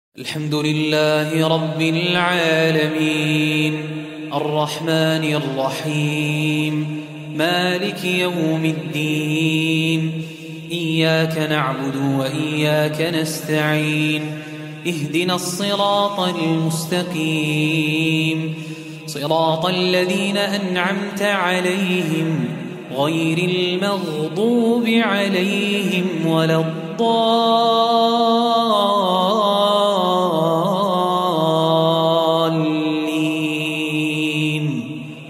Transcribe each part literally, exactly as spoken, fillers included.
الحمد لله رب العالمين الرحمن الرحيم مالك يوم الدين إياك نعبد وإياك نستعين اهدنا الصراط المستقيم صراط الذين أنعمت عليهم غير المغضوب عليهم ولا الضالين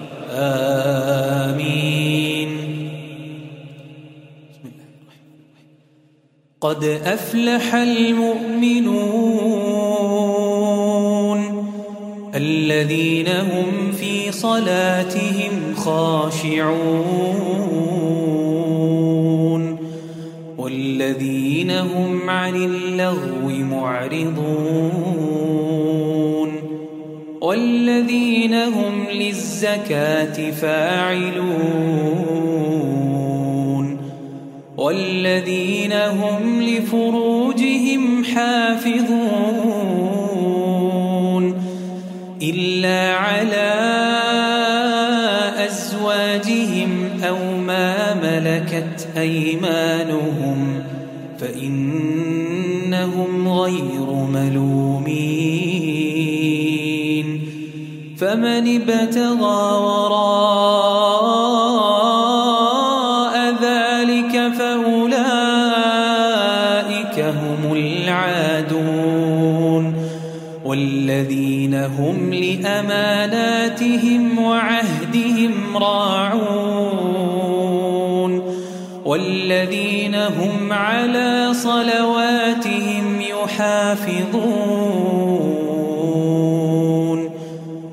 آمين. قد أفلح المؤمنون الذين هم في صلاتهم خاشعون والذين هم عن اللغو معرضون والذين هم للزكاة فاعلون والذين هم لفروجهم حافظون إلا على أزواجهم أو ما ملكت أيمانهم فإنهم غير ملومين. فمن ابتغى وراء ذلك فأولئك هم العادون والذين هم لأماناتهم وعهدهم راعون والذين هم على صلواتهم يحافظون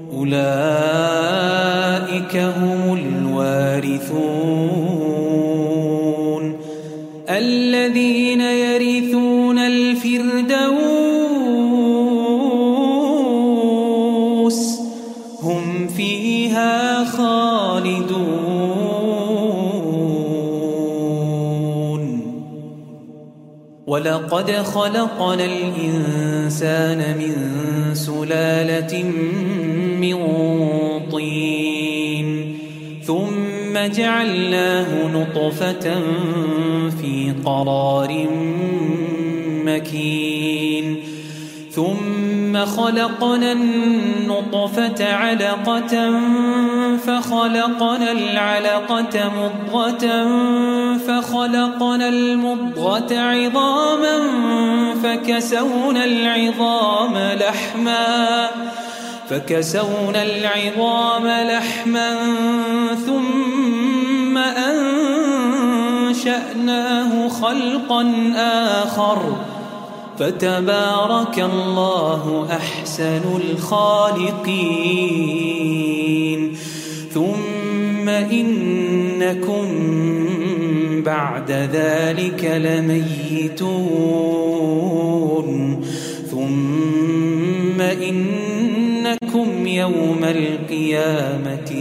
أولئك هم الوارثون الذين يرثون الفردوس هم فيها خالدون. ولقد خلقنا الإنسان من سلالة من طين ثم جعلناه نطفة في قرار مكين ثم خلقنا النطفة علقة فخلقنا العلقة مضغة فخلقنا المضغة عظاما فكسونا العظام لحما فكسونا العظام لحما ثم أنشأناه خلقا آخر فتبارك الله أحسن الخالقين. ثم إنكم بعد ذلك لميتون ثم إنكم يوم القيامة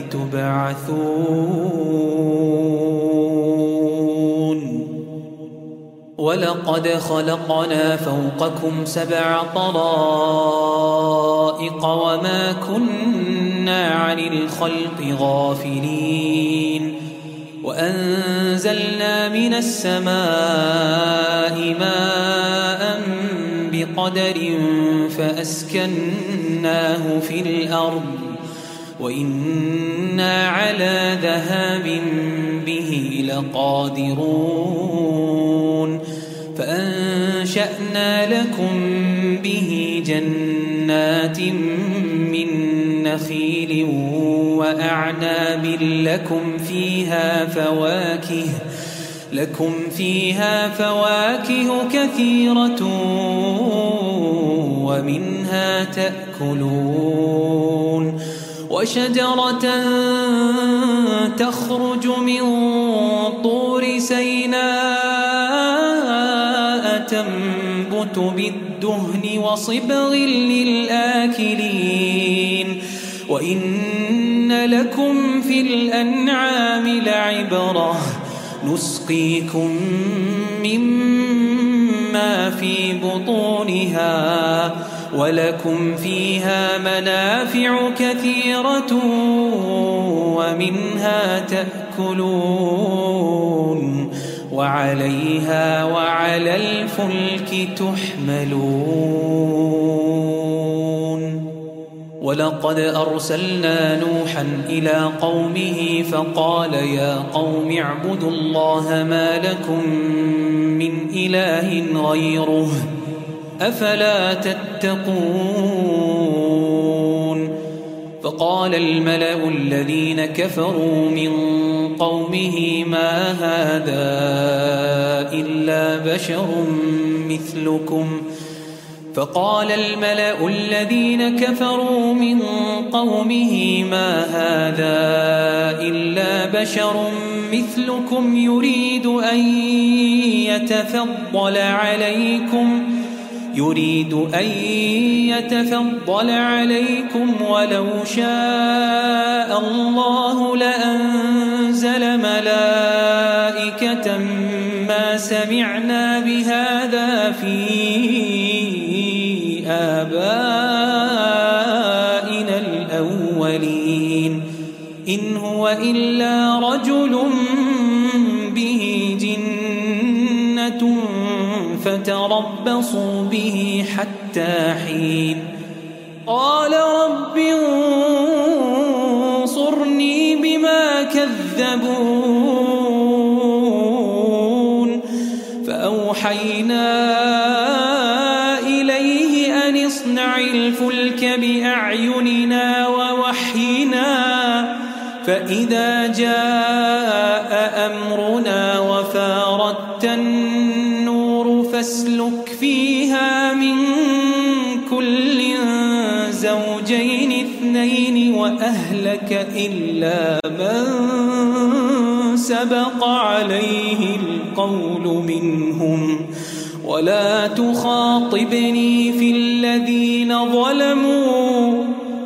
تبعثون. ولقد خلقنا فوقكم سبع طرائق وما كنا عن الخلق غافلين وأنزلنا من السماء ماء بقدر فأسكناه في الأرض وإنا على ذهاب به لقادرون فأنشأنا لكم به جنات من نخيل وأعناب لكم فيها فواكه لكم فيها فواكه كثيرة ومنها تأكلون وشجرة تخرج من طور سيناء تنبت بالدهن وصبغ للآكلين وإن لكم في الأنعام لعبرة نسقيكم مما في بطونها ولكم فيها منافع كثيرة ومنها تأكلون وعليها وعلى الفلك تحملون ولقد أرسلنا نوحا إلى قومه فقال يا قوم اعبدوا الله ما لكم من إله غيره أفلا تتقون فقال الملأ الذين كفروا من قومه ما هذا إلا بشر مثلكم فقال الملأ الذين كفروا من قومه ما هذا إلا بشر مثلكم يريد أن يتفضل عليكم يريد أن يتفضل عليكم ولو شاء الله لأنزل ملائكة ما سمعنا بهذا في آبائنا الأولين إن هو إلا رجل به جنة فتربصوا به حتى حين قال رب انصرني بما كذبون فأوحينا إليه أن اصنع الفلك بأعيننا ووحينا فإذا جاء أمرنا وفاردت النور فاسلك فيها من كل زوجين اثنين وأهلك إلا من سبق عليه القول منهم ولا تخاطبني في الذين ظلموا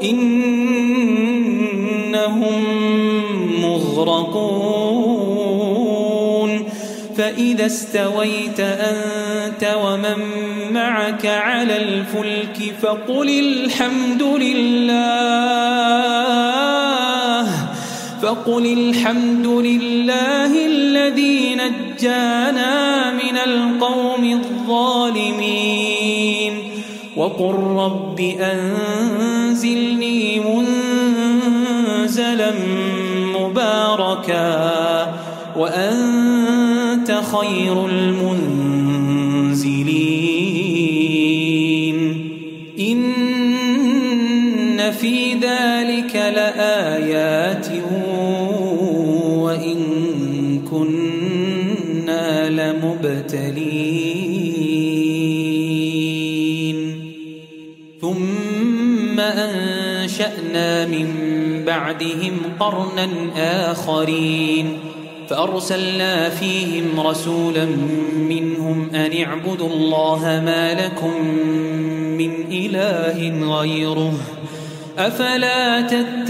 إنهم مغرقون فإذا استويت أنت ومن معك على الفلك فقل الحمد لله فقل الحمد لله الذي نجانا من القوم الظالمين وقل رب أنزلني منزلا مباركا وأنت خير المنزلين إن في ذلك لآيات وإن كنا لمبتلين ثم أنشأنا من بعدهم قرنا آخرين فأرسلنا فيهم رسولا منهم أن اعبدوا الله ما لكم من إله غيره أفلا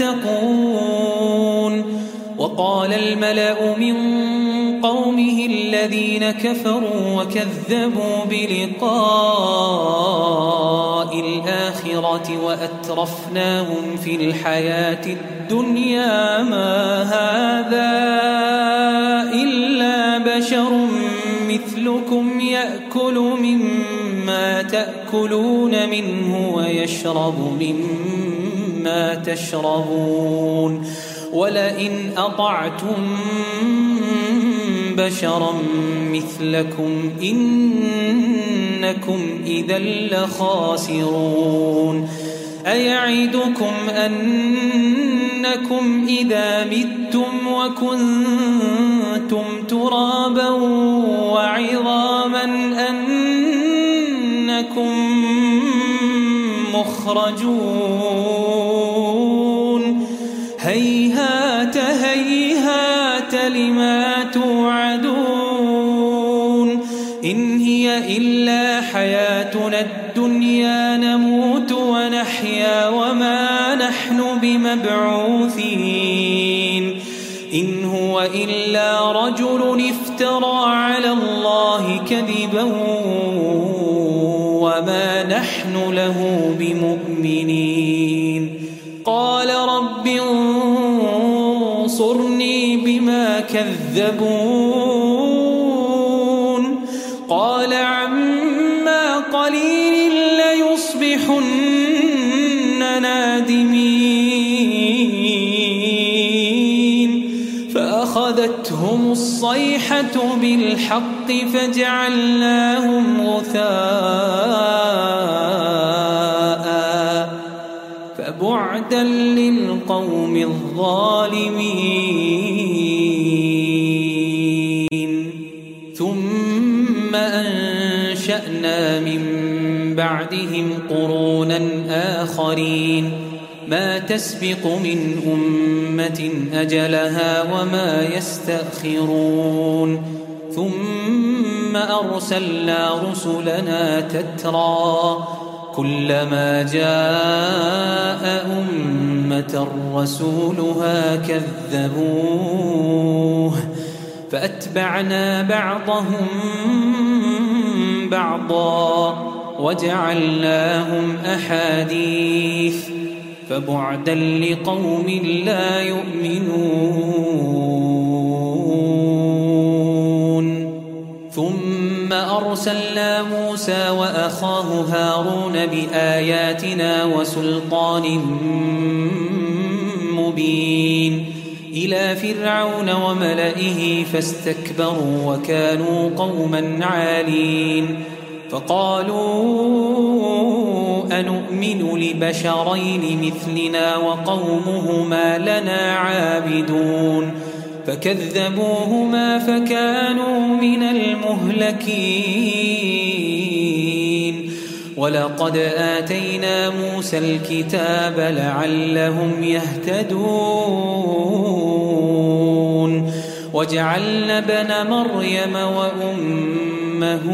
تتقون وقال الملأ من قومه الذين كفروا وكذبوا بلقاء الآخرة وأترفناهم في الحياة الدنيا ما هذا إلا بشر مثلكم يأكل مما تأكلون منه ويشرب مما تشربون ولئن أطعتم بشرا مثلكم إنكم إذا لخاسرون أيعدكم أنكم إذا متم وكنتم ترابا وعظاما أنكم مخرجون هيهات هيهات لما توعدون إن هي إلا حياتنا الدنيا نموت ونحيا وما نحن بمبعوثين إن هو إلا رجل افترى على الله كذبا وما نحن نحن له بمؤمنين قال رب انصرني بما كذبون قال عما قليل ليصبحن نادمين فأخذتهم الصيحة بالحق فجعلناهم غثاء فبعدا للقوم الظالمين ثم أنشأنا من بعدهم قرونا آخرين ما تسبق من أمة أجلها وما يستأخرون ثم أرسلنا رسلنا تترى كلما جاء أمة رسولها كذبوه فأتبعنا بعضهم بعضا وجعلناهم أحاديث فبعدا لقوم لا يؤمنون ثم أرسلنا موسى وأخاه هارون بآياتنا وسلطان مبين إلى فرعون وملئه فاستكبروا وكانوا قوما عالين فقالوا أنؤمن لبشرين مثلنا وقومهما لنا عابدون فكذبوهما فكانوا من المهلكين ولقد آتينا موسى الكتاب لعلهم يهتدون وجعلنا ابن مريم وأمه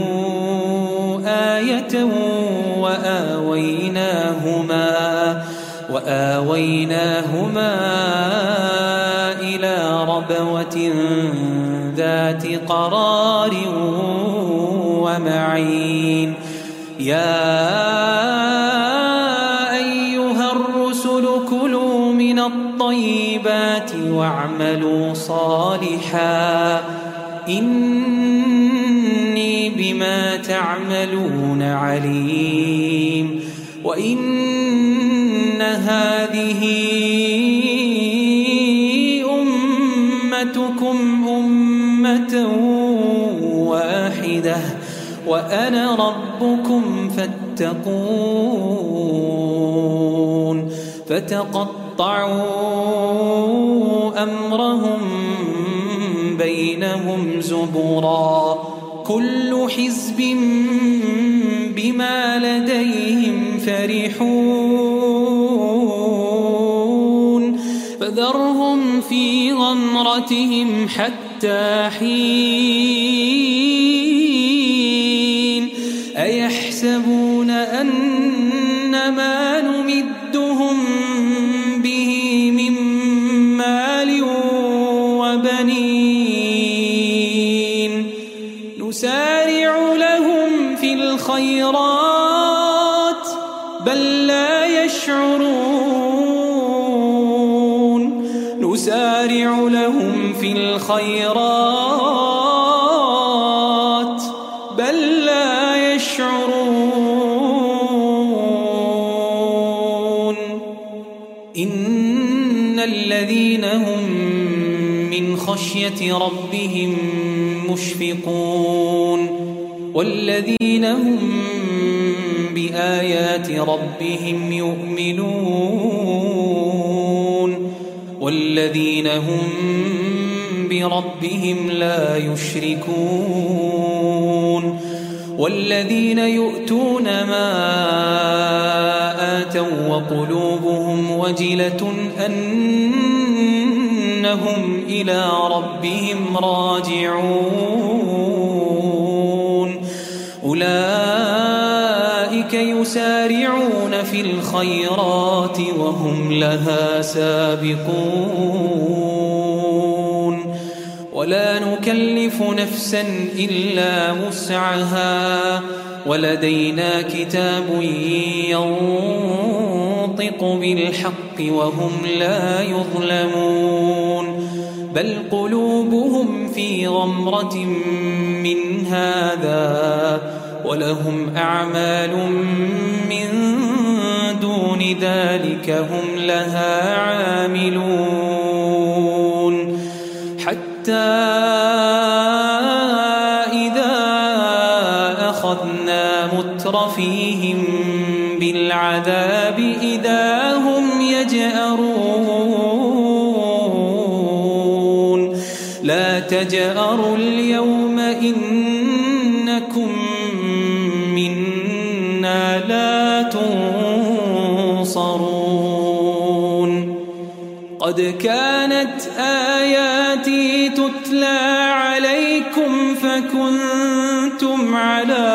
آية وآويناهما وآويناهما إلى ربوة ذات قرار ومعين يا أيها الرسل كلوا من الطيبات واعملوا صالحا إني بما تعملون عليم وإن هذه أمتكم أمة واحدة وأنا ربكم فاتقون فتقطعوا أمرهم بينهم زبرا كل حزب بما لديهم فرحون فذرهم في غمرتهم حتى حين أيحسبون أن ما نمدهم به من مال وبنين نسارع لهم في الخيرات بل لا يشعرون نسارع لهم في الخيرات بل لا يشعرون إن الذين هم من خشية ربهم مشفقون والذين هم بآيات ربهم يؤمنون والذين هم بربهم لا يشركون والذين يؤتون ما آتوا وقلوبهم وجلة أنهم إلى ربهم راجعون أولئك يسارعون في الخيرات وهم لها سابقون ولا نكلف نفسا إلا وسعها ولدينا كتاب ينطق بالحق وهم لا يظلمون بل قلوبهم في غمرة من هذا ولهم أعمال من دون ذلك هم لها عاملون حتى إذا أخذنا مترفيهم بالعذاب إذا هم يجأرون لا تجأروا اليوم إنكم منا لا تنصرون قد كانت آياتي تتلى عليكم فكنتم على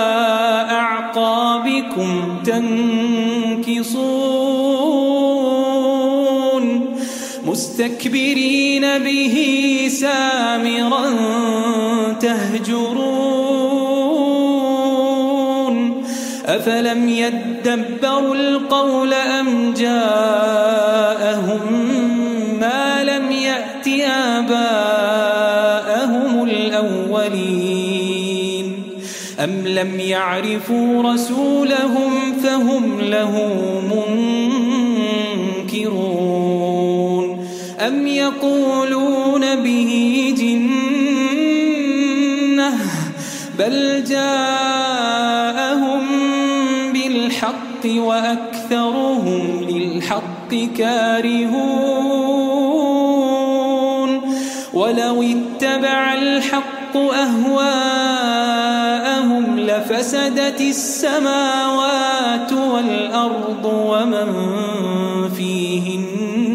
أعقابكم تنكصون مستكبرين به سامرا تهجرون أفلم يدبروا القول أم جاءهم ما لم يأت آباءهم الأولين أم لم يعرفوا رسولهم فهم له منكرون أم يقولون به جنة بل جاءهم بالحق وأكثرهم للحق كارهون ولو اتبع الحق أهواءهم لفسدت السماوات والأرض ومن فيهن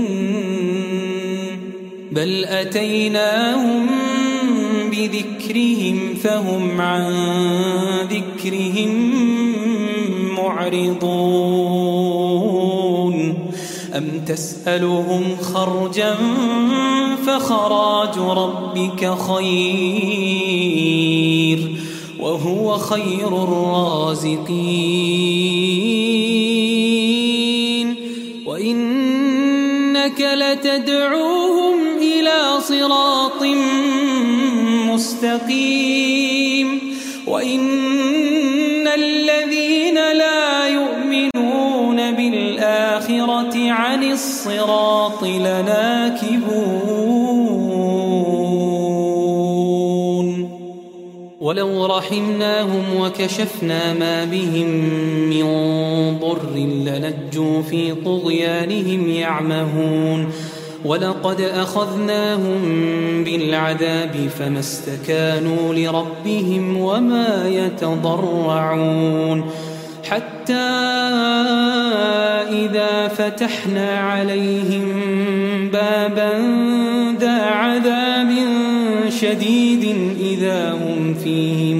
بل أتيناهم بذكرهم فهم عن ذكرهم معرضون أم تسألهم خرجا فخراج ربك خير وهو خير الرازقين وإنك لتدعوهم إلى صراط مستقيم وإن الذين لا يؤمنون بالآخرة عن الصراط لناكبون ولو رحمناهم وكشفنا ما بهم من ضر لنجوا في طغيانهم يعمهون ولقد أخذناهم بالعذاب فما استكانوا لربهم وما يتضرعون حتى إذا فتحنا عليهم بابا ذا عذاب شديد إذا هم فيه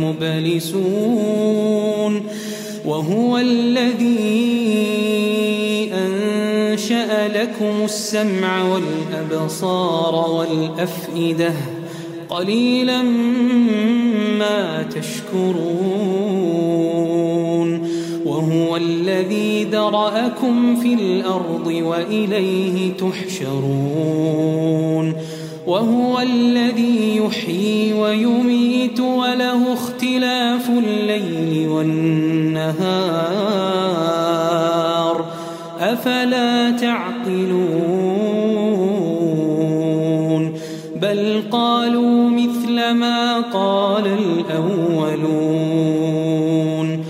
مبلسون وهو الذي أنشأ لكم السمع والأبصار والأفئدة قليلا ما تشكرون وهو الذي ذرأكم في الأرض وإليه تحشرون وهو الذي يحيي ويميت وله اختلاف الليل والنهار أفلا تعقلون بل قالوا مثل ما قال الأولون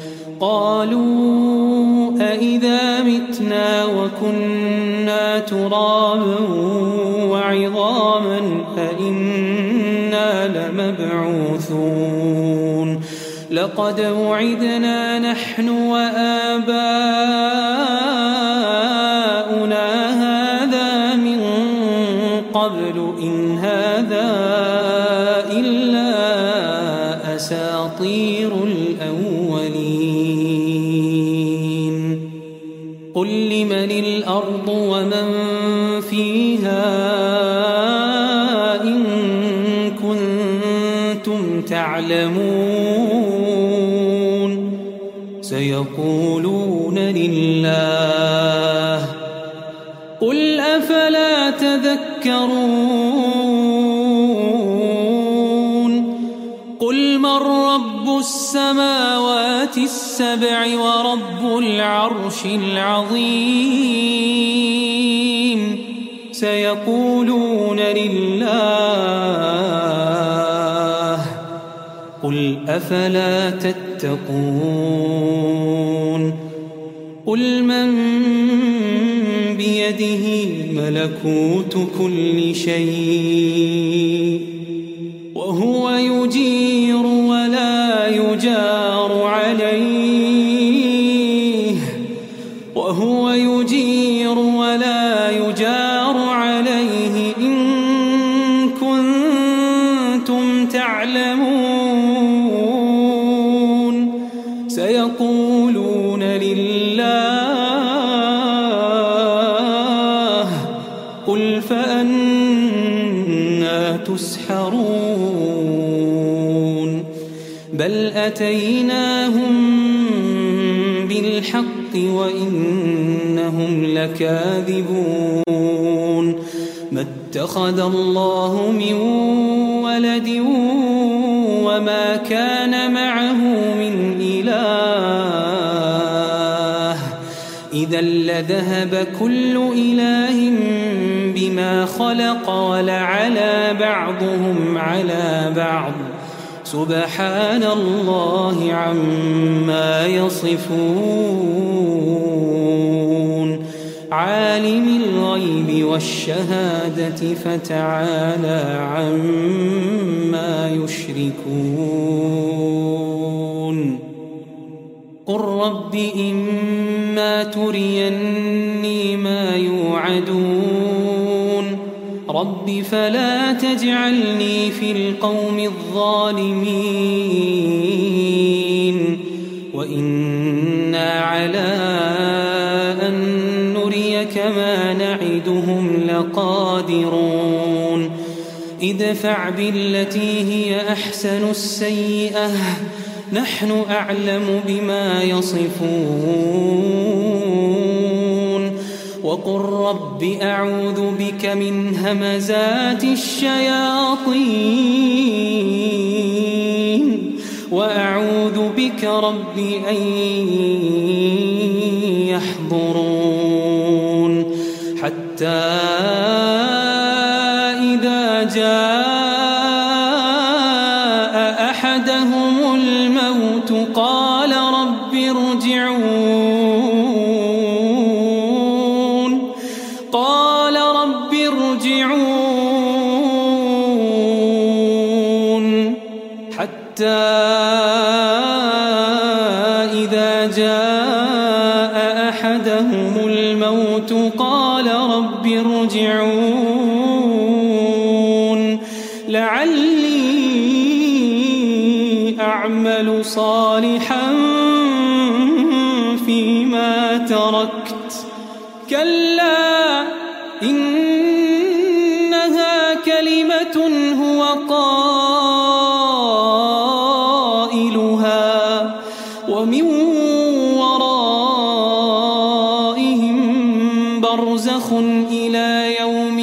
قالوا أإذا متنا وكنا ترابا وعظاما أإنا لمبعوثون لقد وعدنا نحن وآباؤنا هذا من قبل إن هذا إلا أساطير الأولين قل لمن الأرض ومن فيها إن كنتم تعلمون سيقولون لله قل أفلا تذكرون قل من رب السماوات السبع ورب العرش العظيم سيقولون لله قل أفلا تتقون قل من بيده ملكوت كل شيء وهو يجير ولا يجار عليه وهو يجير ولا يجار عليه إن كنتم تعلمون سيقولون لله قل فأنى تسحرون بل أتيناهم بالحق وإنهم لكاذبون ما اتخذ الله من ولد وما كان معه من إله إذا لذهب كل إله بما خلق ولعلى بعضهم على بعض سبحان الله عما يصفون عالم الغيب والشهادة فتعالى عما يشركون قل رب إما تريني ما يوعدون رب فلا تجعلني في القوم الظالمين وإنا على أن نريك ما نعدهم لقادرون ادفع بالتي هي أحسن السيئة نحن أعلم بما يصفون وقل رب أعوذ بك من همزات الشياطين وأعوذ بك رب أن يحضرون حتى إذا جاء أحدهم الموت قال رب ارجعون قال رب ارجعون حتى إذا جاء أحدهم الموت قال رب ارجعون لعلي أعمل صالحا فيما تركت كلا إنها كلمة هو قائلها ومن ورائهم برزخ إلى يوم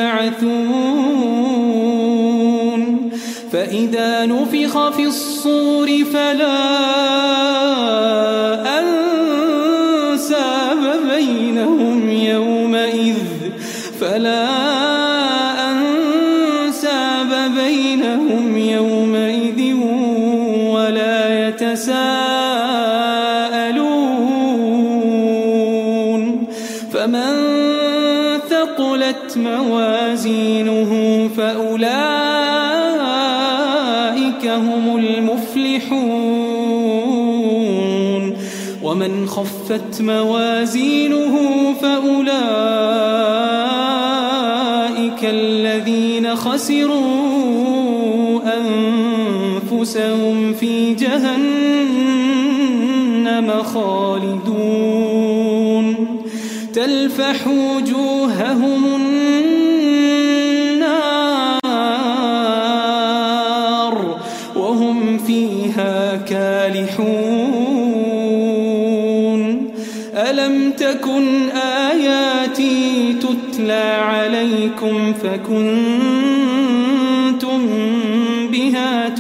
يبعثون فإذا نفخ في الصور فلا أنساب بينهم يومئذ فلا أنساب بينهم يومئذ ولا يتساءلون فمن ثقلت موازينه فأولئك هم المفلحون ومن خفت موازينه فأولئك الذين خسروا أنفسهم في جهنم خالدون تلفح وجوههم النار وهم فيها كالحون أفلم تكن آياتي تتلى عليكم فكنتم بها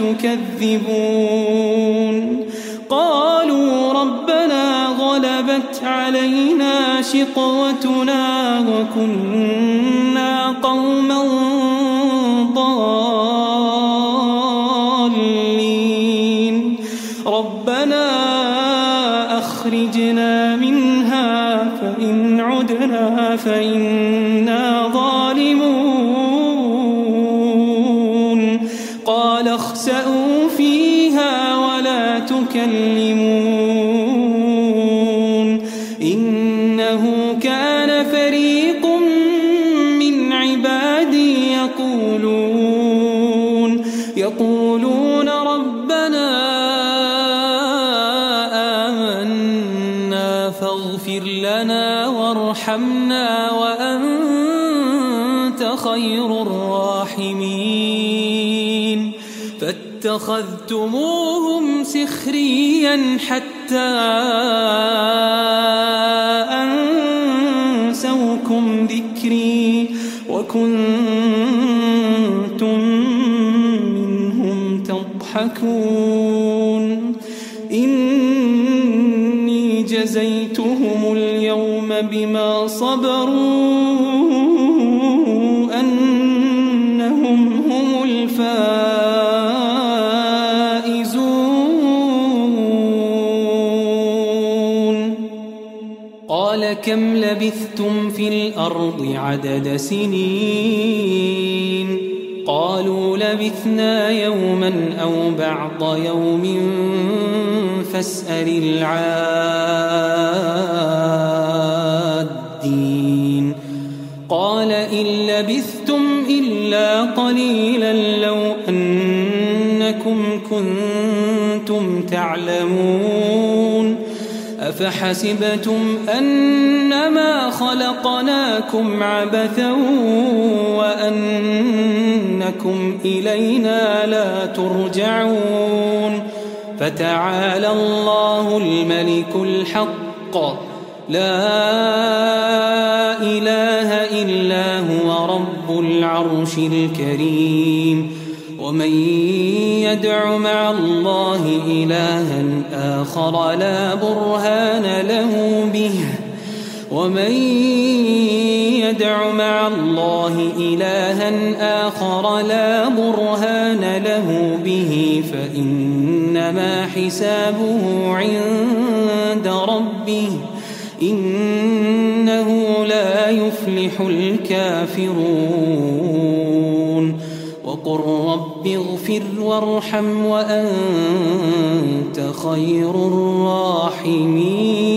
تكذبون قالوا ربنا غلبت علينا شقوتنا وكنا قوما ضالين ربنا أخرجنا منها فإن عدنا فإنا ظالمون قال اخسئوا فيها ولا تكلمون إنه كان فريق من عبادي يقولون يقولون ربنا آمنا فاغفر لنا وارحمنا وأنت خير الراحمين فاتخذتموهم سخريا حتى أنسوكم ذكري وكنتم منهم تضحكون إني جزيتهم اليوم بما صبروا أنهم هم الفائزون قال كم لبثتم في الأرض عدد سنين قالوا لبثنا يوما أو بعض يوم فاسأل العادين قال إن لبثتم إلا قليلا لو أنكم كنتم تعلمون أفحسبتم أنما خلقناكم عبثا وأنكم إلينا لا ترجعون فتعالى الله الملك الحق لا إله إلا هو رب العرش الكريم ومن يدع مع الله إلها آخر لا برهان له به ومن يدع مع الله إلها آخر لا برهان له به فإنما حسابه عند ربه إنه لا يفلح الكافرون وقل رب اغفر وارحم وأنت خير الراحمين